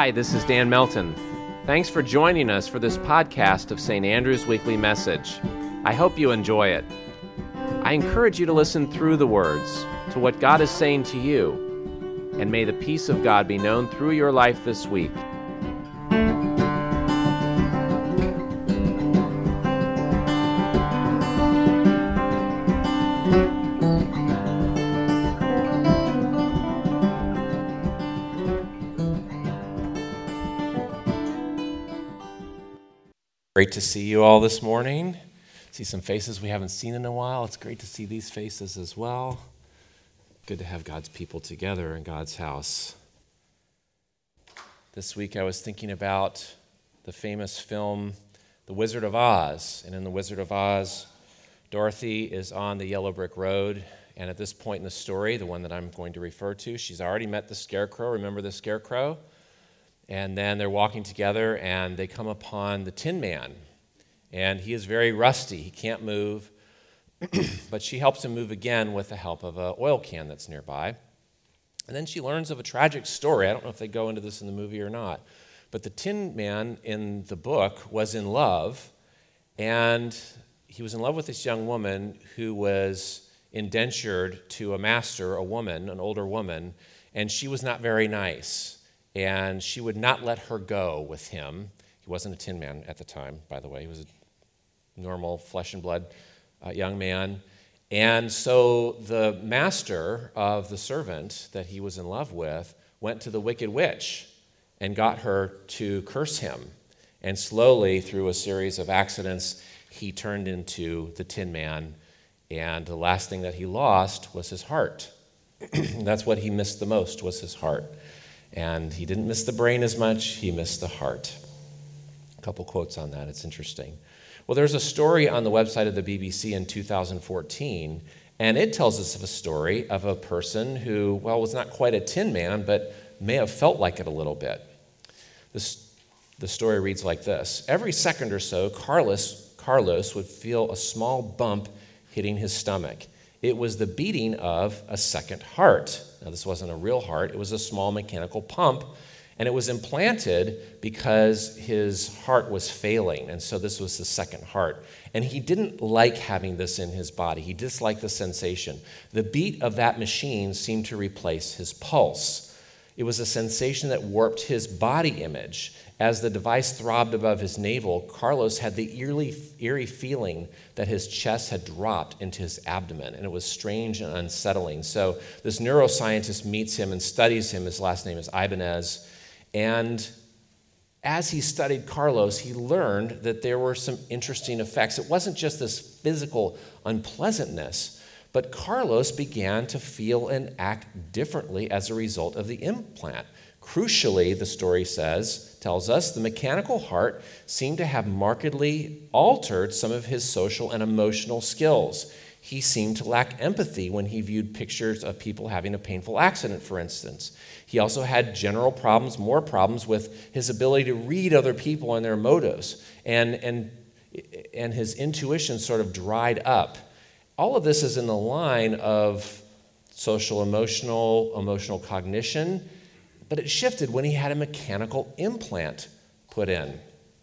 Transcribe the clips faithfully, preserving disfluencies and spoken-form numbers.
Hi, this is Dan Melton. Thanks for joining us for this podcast of Saint Andrew's Weekly Message. I hope you enjoy it. I encourage you to listen through the words to what God is saying to you, and may the peace of God be known through your life this week. Great to see you all this morning. See some faces we haven't seen in a while. It's great to see these faces as well. Good to have God's people together in God's house. This week I was thinking about the famous film, The Wizard of Oz. And in The Wizard of Oz, Dorothy is on the yellow brick road. And at this point in the story, the one that I'm going to refer to, she's already met the Scarecrow. Remember the Scarecrow? And then they're walking together, and they come upon the Tin Man. And he is very rusty. He can't move. But she helps him move again with the help of an oil can that's nearby. And then she learns of a tragic story. I don't know if they go into this in the movie or not. But the Tin Man in the book was in love. And he was in love with this young woman who was indentured to a master, a woman, an older woman. And she was not very nice. And she would not let her go with him. He wasn't a Tin Man at the time, by the way. He was a normal flesh and blood uh, young man. And so the master of the servant that he was in love with went to the Wicked Witch and got her to curse him. And slowly, through a series of accidents, he turned into the Tin Man. And the last thing that he lost was his heart. That's what he missed the most, was his heart. And he didn't miss the brain as much, he missed the heart. A couple quotes on that, it's interesting. Well, there's a story on the website of the B B C in two thousand fourteen, and it tells us of a story of a person who, well, was not quite a Tin Man, but may have felt like it a little bit. This, the story reads like this. Every second or so, Carlos, Carlos would feel a small bump hitting his stomach. It was the beating of a second heart. Now, this wasn't a real heart. It was a small mechanical pump, and it was implanted because his heart was failing, and so this was his second heart. And he didn't like having this in his body. He disliked the sensation. The beat of that machine seemed to replace his pulse. It was a sensation that warped his body image. As the device throbbed above his navel, Carlos had the eerie, eerie feeling that his chest had dropped into his abdomen, and it was strange and unsettling. So this neuroscientist meets him and studies him. His last name is Ibanez. And as he studied Carlos, he learned that there were some interesting effects. It wasn't just this physical unpleasantness, but Carlos began to feel and act differently as a result of the implant. Crucially, the story says, tells us, the mechanical heart seemed to have markedly altered some of his social and emotional skills. He seemed to lack empathy when he viewed pictures of people having a painful accident, for instance. He also had general problems, more problems with his ability to read other people and their motives, and, and, and his intuition sort of dried up. All of this is in the line of social emotional, emotional cognition, but it shifted when he had a mechanical implant put in.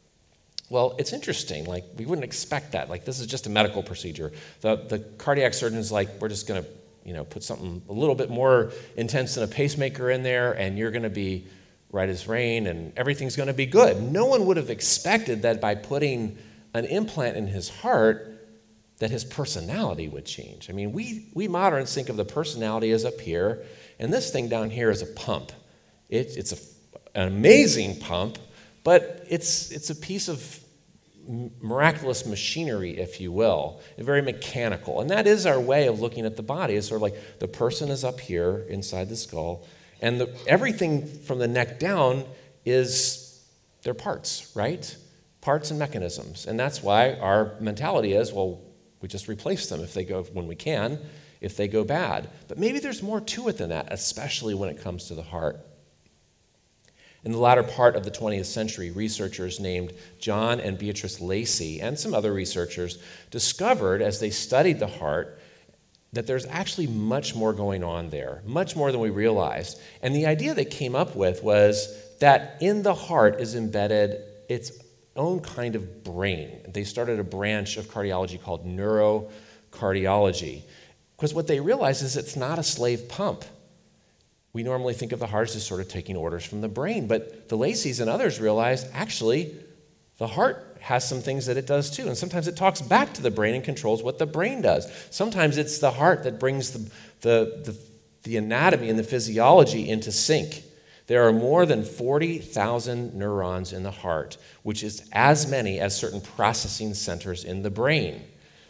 Well, it's interesting. Like, we wouldn't expect that. Like, this is just a medical procedure. The, the cardiac surgeon's like, we're just going to, you know, put something a little bit more intense than a pacemaker in there, and you're going to be right as rain, and everything's going to be good. No one would have expected that by putting an implant in his heart, that his personality would change. I mean, we, we moderns think of the personality as up here, and this thing down here is a pump. It, it's a, an amazing pump, but it's it's a piece of miraculous machinery, if you will, and very mechanical. And that is our way of looking at the body. It's sort of like the person is up here inside the skull, and the, everything from the neck down is their parts, right? Parts and mechanisms. And that's why our mentality is, well, we just replace them if they go, when we can, if they go bad. But maybe there's more to it than that, especially when it comes to the heart. In the latter part of the twentieth century, researchers named John and Beatrice Lacey and some other researchers discovered, as they studied the heart, that there's actually much more going on there, much more than we realized. And the idea they came up with was that in the heart is embedded its own kind of brain. They started a branch of cardiology called neurocardiology, because what they realized is it's not a slave pump. We normally think of the heart as just sort of taking orders from the brain, but the Lacey's and others realized actually the heart has some things that it does too, and sometimes it talks back to the brain and controls what the brain does. Sometimes it's the heart that brings the, the, the, the anatomy and the physiology into sync. There are more than forty thousand neurons in the heart, which is as many as certain processing centers in the brain.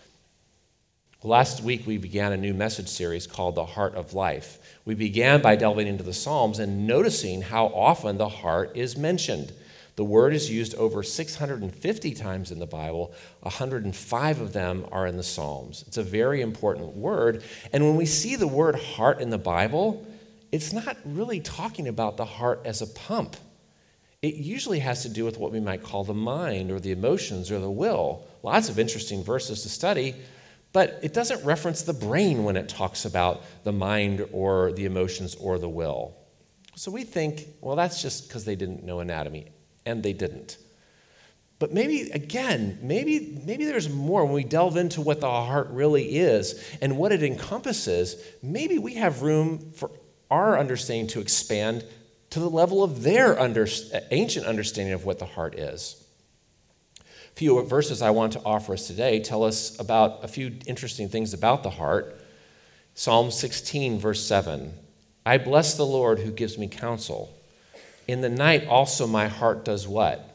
Last week, we began a new message series called The Heart of Life. We began by delving into the Psalms and noticing how often the heart is mentioned. The word is used over six hundred fifty times in the Bible. one hundred five of them are in the Psalms. It's a very important word. And when we see the word heart in the Bible, it's not really talking about the heart as a pump. It usually has to do with what we might call the mind or the emotions or the will. Lots of interesting verses to study, but it doesn't reference the brain when it talks about the mind or the emotions or the will. So we think, well, that's just because they didn't know anatomy, and they didn't. But maybe, again, maybe, maybe there's more when we delve into what the heart really is and what it encompasses. Maybe we have room for our understanding to expand to the level of their under, ancient understanding of what the heart is. A few verses I want to offer us today tell us about a few interesting things about the heart. Psalm sixteen, verse seven. I bless the Lord who gives me counsel. In the night also my heart does what?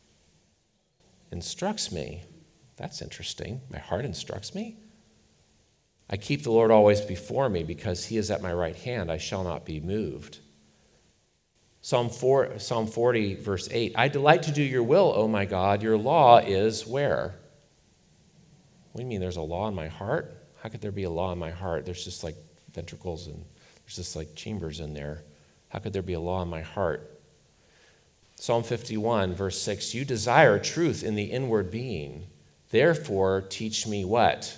Instructs me. That's interesting. My heart instructs me? I keep the Lord always before me because he is at my right hand. I shall not be moved. Psalm four, Psalm forty, verse eight. I delight to do your will, O my God. Your law is where? What do you mean there's a law in my heart? How could there be a law in my heart? There's just like ventricles and there's just like chambers in there. How could there be a law in my heart? Psalm fifty-one, verse six. You desire truth in the inward being. Therefore, teach me what?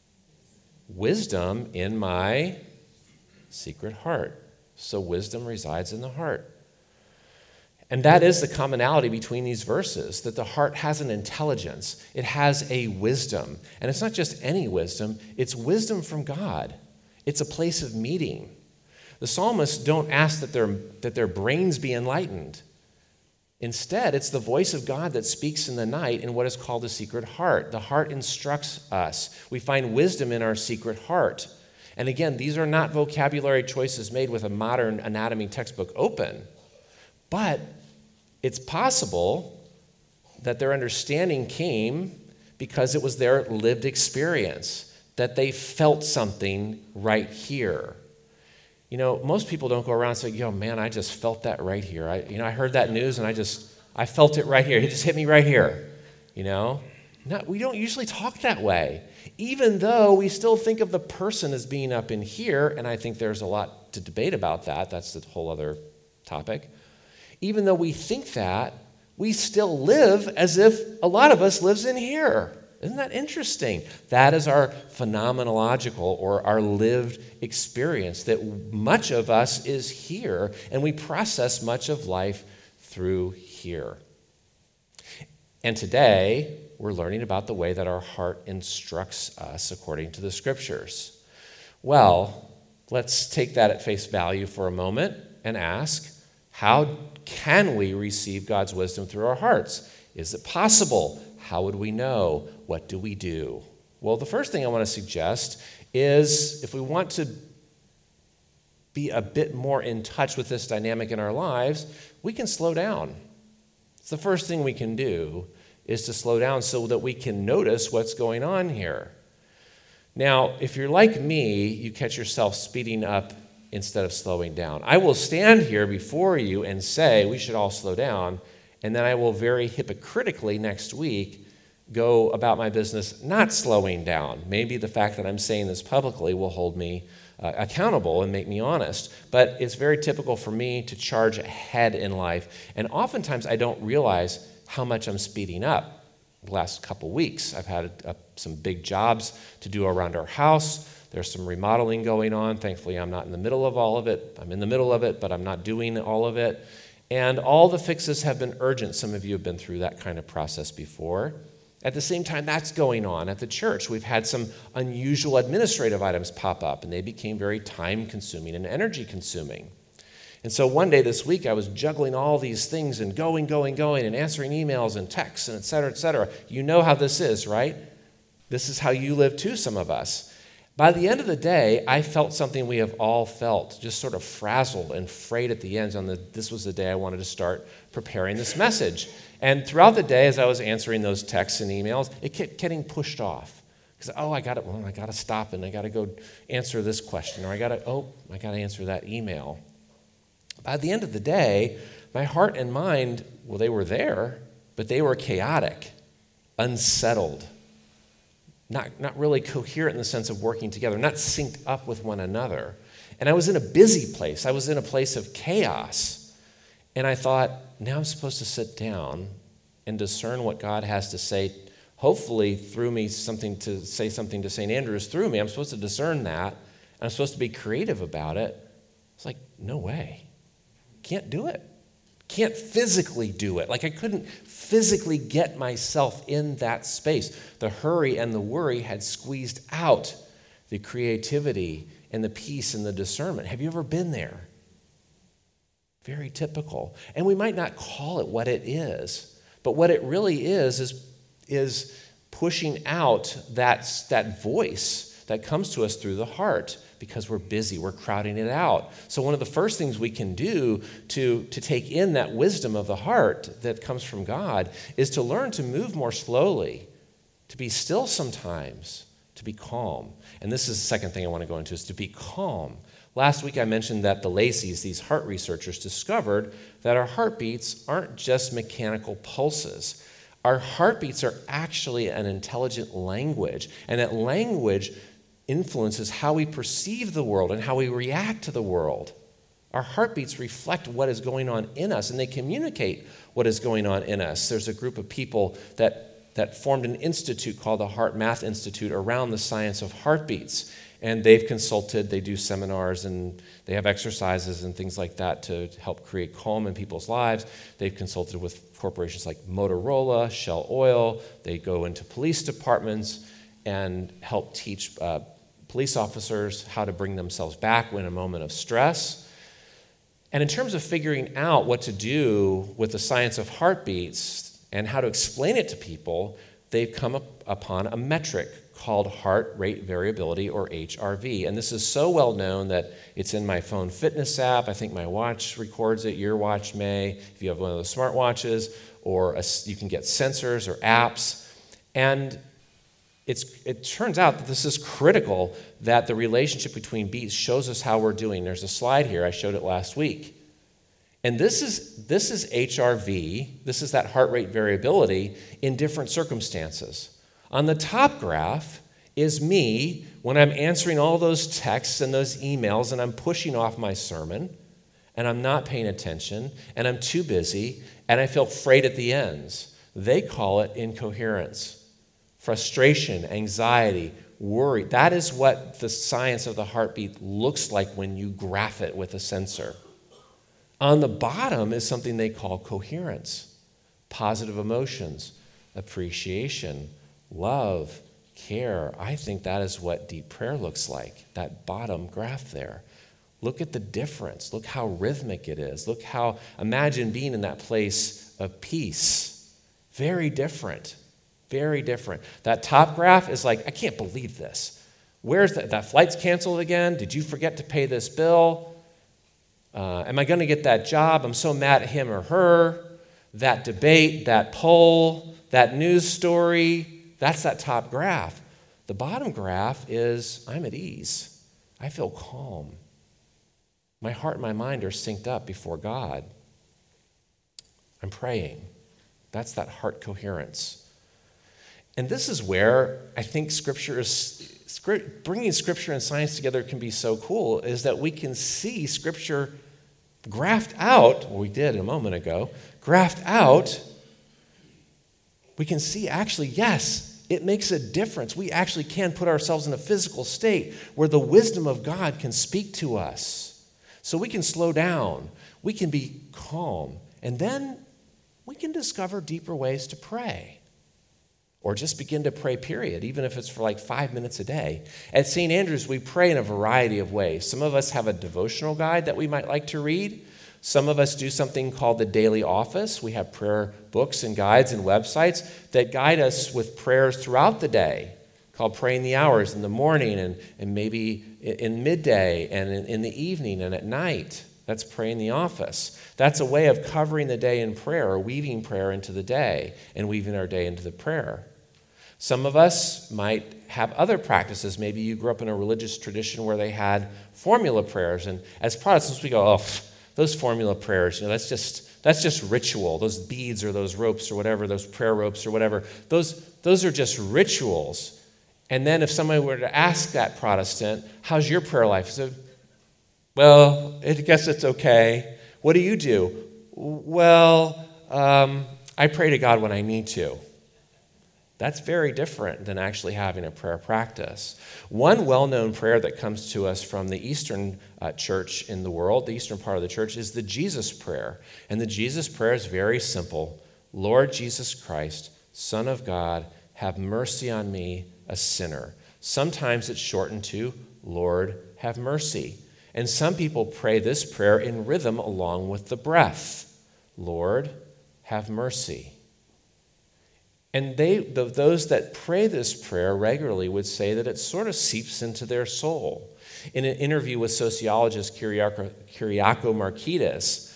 Wisdom in my secret heart. So wisdom resides in the heart. And that is the commonality between these verses, that the heart has an intelligence. It has a wisdom. And it's not just any wisdom, it's wisdom from God. It's a place of meeting. The psalmists don't ask that their, that their brains be enlightened. Instead, it's the voice of God that speaks in the night in what is called the secret heart. The heart instructs us. We find wisdom in our secret heart. And again, these are not vocabulary choices made with a modern anatomy textbook open, but it's possible that their understanding came because it was their lived experience, that they felt something right here. You know, most people don't go around and say, yo, man, I just felt that right here. I, you know, I heard that news and I just, I felt it right here. It just hit me right here, you know? No, we don't usually talk that way, even though we still think of the person as being up in here, and I think there's a lot to debate about that. That's a whole other topic. Even though we think that, we still live as if a lot of us lives in here. Isn't that interesting? That is our phenomenological or our lived experience, that much of us is here, and we process much of life through here. And today, we're learning about the way that our heart instructs us according to the Scriptures. Well, let's take that at face value for a moment and ask, how can we receive God's wisdom through our hearts? Is it possible? How would we know? What do we do? Well, the first thing I want to suggest is if we want to be a bit more in touch with this dynamic in our lives, we can slow down. It's the first thing we can do is to slow down so that we can notice what's going on here. Now, if you're like me, you catch yourself speeding up instead of slowing down. I will stand here before you and say we should all slow down, and then I will very hypocritically next week go about my business not slowing down. Maybe the fact that I'm saying this publicly will hold me uh, accountable and make me honest. But it's very typical for me to charge ahead in life. And oftentimes I don't realize how much I'm speeding up. The last couple weeks, I've had uh, some big jobs to do around our house. There's some remodeling going on. Thankfully, I'm not in the middle of all of it. I'm in the middle of it, but I'm not doing all of it. And all the fixes have been urgent. Some of you have been through that kind of process before. At the same time, that's going on at the church. We've had some unusual administrative items pop up, and they became very time-consuming and energy-consuming. And so one day this week, I was juggling all these things and going, going, going, and answering emails and texts and et cetera, et cetera. You know how this is, right? This is how you live too, some of us. By the end of the day, I felt something we have all felt, just sort of frazzled and frayed at the ends on the, this was the day I wanted to start preparing this message. And throughout the day, as I was answering those texts and emails, it kept getting pushed off. Because, oh, I got to, well, I got to stop and I got to go answer this question, or I got to, oh, I got to answer that email. By the end of the day, my heart and mind, well, they were there, but they were chaotic, unsettled, not, not really coherent in the sense of working together, not synced up with one another. And I was in a busy place. I was in a place of chaos. And I thought, now I'm supposed to sit down and discern what God has to say, hopefully through me, something to say something to Saint Andrews through me. I'm supposed to discern that, and I'm supposed to be creative about it. It's like, no way. Can't do it. Can't physically do it. Like I couldn't physically get myself in that space. The hurry and the worry had squeezed out the creativity and the peace and the discernment. Have you ever been there? Very typical. And we might not call it what it is, but what it really is is, is pushing out that, that voice that comes to us through the heart. Because we're busy, we're crowding it out. So one of the first things we can do to, to take in that wisdom of the heart that comes from God is to learn to move more slowly, to be still sometimes, to be calm. And this is the second thing I want to go into, is to be calm. Last week I mentioned that the Lacey's, these heart researchers, discovered that our heartbeats aren't just mechanical pulses. Our heartbeats are actually an intelligent language, and that language influences how we perceive the world and how we react to the world. Our heartbeats reflect what is going on in us, and they communicate what is going on in us. There's a group of people that, that formed an institute called the Heart Math Institute around the science of heartbeats. And they've consulted, they do seminars, and they have exercises and things like that to help create calm in people's lives. They've consulted with corporations like Motorola, Shell Oil. They go into police departments and help teach uh, police officers how to bring themselves back in a moment of stress. And in terms of figuring out what to do with the science of heartbeats and how to explain it to people, they've come up upon a metric called heart rate variability, or H R V. And this is so well known that it's in my phone fitness app. I think my watch records it. Your watch may, if you have one of those smartwatches, or a, you can get sensors or apps. And It's, it turns out that this is critical, that the relationship between beats shows us how we're doing. There's a slide here. I showed it last week. And this is, this is H R V. This is that heart rate variability in different circumstances. On the top graph is me when I'm answering all those texts and those emails and I'm pushing off my sermon and I'm not paying attention and I'm too busy and I feel frayed at the ends. They call it incoherence. Frustration, anxiety, worry. That is what the science of the heartbeat looks like when you graph it with a sensor. On the bottom is something they call coherence. Positive emotions, appreciation, love, care. I think that is what deep prayer looks like, that bottom graph there. Look at the difference. Look how rhythmic it is. Look how, imagine being in that place of peace. Very different. Very different. That top graph is like, I can't believe this. Where's that? That flight's canceled again? Did you forget to pay this bill? Uh, am I going to get that job? I'm so mad at him or her. That debate, that poll, that news story, that's that top graph. The bottom graph is, I'm at ease. I feel calm. My heart and my mind are synced up before God. I'm praying. That's that heart coherence. And this is where I think Scripture is, bringing Scripture and science together can be so cool, is that we can see Scripture graphed out, well, we did a moment ago, graphed out, we can see actually, yes, it makes a difference. We actually can put ourselves in a physical state where the wisdom of God can speak to us. So we can slow down. we can be calm. And then we can discover deeper ways to pray. Or just begin to pray, period, even if it's for like five minutes a day. At Saint Andrew's, we pray in a variety of ways. Some of us have a devotional guide that we might like to read. Some of us do something called the Daily Office. We have prayer books and guides and websites that guide us with prayers throughout the day, called Praying the Hours in the morning and, and maybe in midday and in, in the evening and at night. That's Praying the Office. That's a way of covering the day in prayer or weaving prayer into the day and weaving our day into the prayer. Some of us might have other practices. Maybe you grew up in a religious tradition where they had formula prayers. And as Protestants, we go, oh, those formula prayers, you know, that's just that's just ritual. Those beads or those ropes or whatever, those prayer ropes or whatever, those, those are just rituals. And then if somebody were to ask that Protestant, how's your prayer life? So, well, I guess it's okay. What do you do? Well, um, I pray to God when I need to. That's very different than actually having a prayer practice. One well-known prayer that comes to us from the Eastern uh, church in the world, the Eastern part of the church, is the Jesus prayer. And the Jesus prayer is very simple. Lord Jesus Christ, Son of God, have mercy on me, a sinner. Sometimes it's shortened to, Lord, have mercy. And some people pray this prayer in rhythm along with the breath. Lord, have mercy. And they, the, those that pray this prayer regularly would say that it sort of seeps into their soul. In an interview with sociologist Kyriako, Kyriako Markides,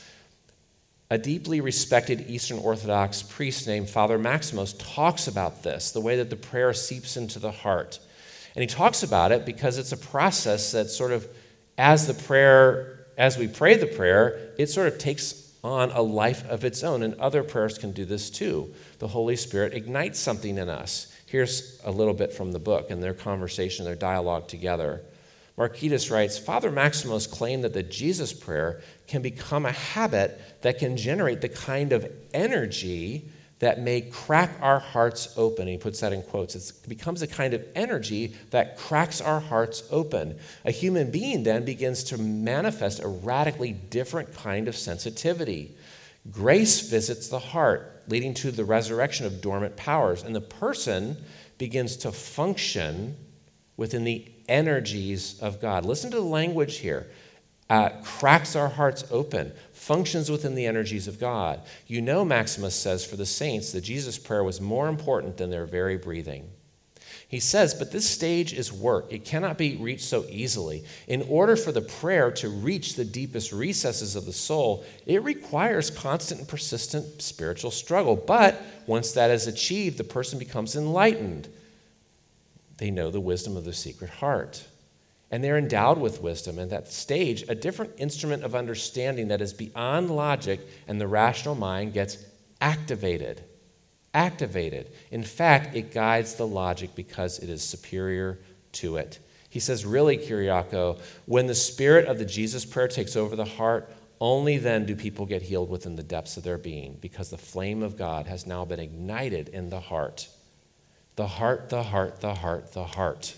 a deeply respected Eastern Orthodox priest named Father Maximos talks about this, the way that the prayer seeps into the heart. And he talks about it because it's a process that sort of, as the prayer, as we pray the prayer, it sort of takes on a life of its own, and other prayers can do this too. The Holy Spirit ignites something in us. Here's a little bit from the book and their conversation, their dialogue together. Markides writes, Father Maximos claimed that the Jesus prayer can become a habit that can generate the kind of energy that may crack our hearts open. He puts that in quotes. It's, it becomes a kind of energy that cracks our hearts open. A human being then begins to manifest a radically different kind of sensitivity. Grace visits the heart, leading to the resurrection of dormant powers, and the person begins to function within the energies of God. Listen to the language here. Uh, cracks our hearts open, functions within the energies of God. You know, Maximus says, for the saints, the Jesus prayer was more important than their very breathing. He says, but this stage is work. It cannot be reached so easily. In order for the prayer to reach the deepest recesses of the soul, it requires constant and persistent spiritual struggle. But once that is achieved, the person becomes enlightened. They know the wisdom of the secret heart. And they're endowed with wisdom. And at that stage, a different instrument of understanding that is beyond logic and the rational mind gets activated. Activated. In fact, it guides the logic because it is superior to it. He says, really, Kyriako, when the spirit of the Jesus prayer takes over the heart, only then do people get healed within the depths of their being, because the flame of God has now been ignited in the heart. The heart, the heart, the heart, the heart.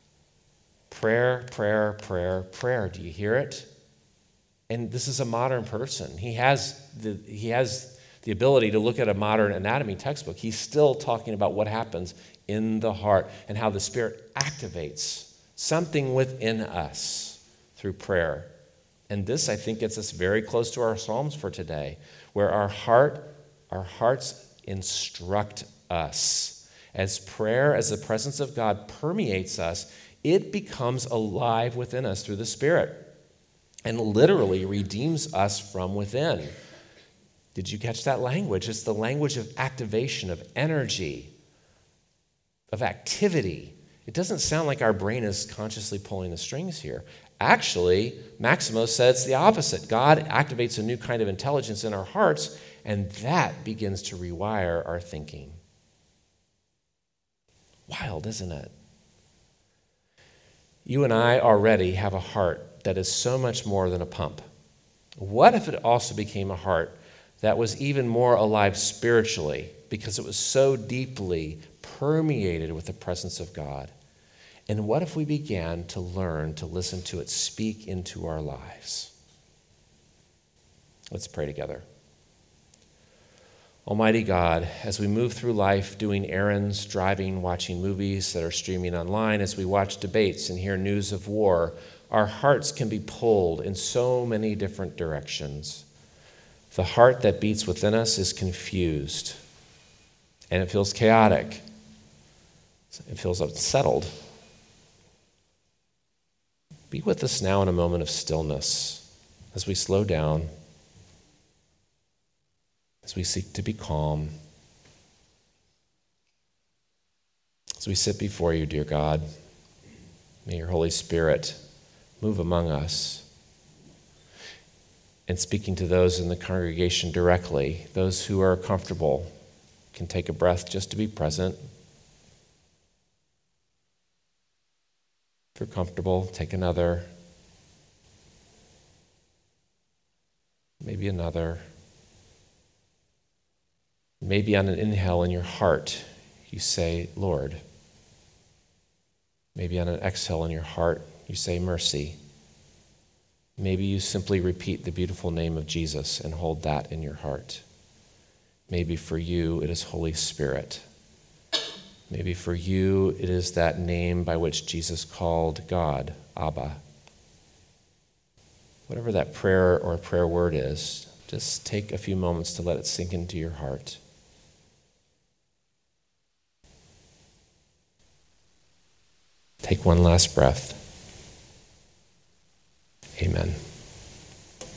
Prayer, prayer, prayer, prayer. Do you hear it? And this is a modern person. He has the, he has the ability to look at a modern anatomy textbook. He's still talking about what happens in the heart and how the Spirit activates something within us through prayer. And this, I think, gets us very close to our Psalms for today, where our heart, our hearts instruct us. As prayer, as the presence of God permeates us, it becomes alive within us through the Spirit and literally redeems us from within. Did you catch that language? It's the language of activation, of energy, of activity. It doesn't sound like our brain is consciously pulling the strings here. Actually, Maximo says it's the opposite. God activates a new kind of intelligence in our hearts, and that begins to rewire our thinking. Wild, isn't it? You and I already have a heart that is so much more than a pump. What if it also became a heart that was even more alive spiritually because it was so deeply permeated with the presence of God? And what if we began to learn to listen to it speak into our lives? Let's pray together. Almighty God, as we move through life doing errands, driving, watching movies that are streaming online, as we watch debates and hear news of war, our hearts can be pulled in so many different directions. The heart that beats within us is confused, and it feels chaotic. It feels unsettled. Be with us now in a moment of stillness as we slow down, as we seek to be calm, as we sit before you, dear God. May your Holy Spirit move among us and speaking to those in the congregation directly. Those who are comfortable can take a breath just to be present. If you're comfortable, take another. Maybe another. Maybe on an inhale in your heart, you say, Lord. Maybe on an exhale in your heart, you say, mercy. Maybe you simply repeat the beautiful name of Jesus and hold that in your heart. Maybe for you, it is Holy Spirit. Maybe for you, it is that name by which Jesus called God, Abba. Whatever that prayer or prayer word is, just take a few moments to let it sink into your heart. Take one last breath. Amen.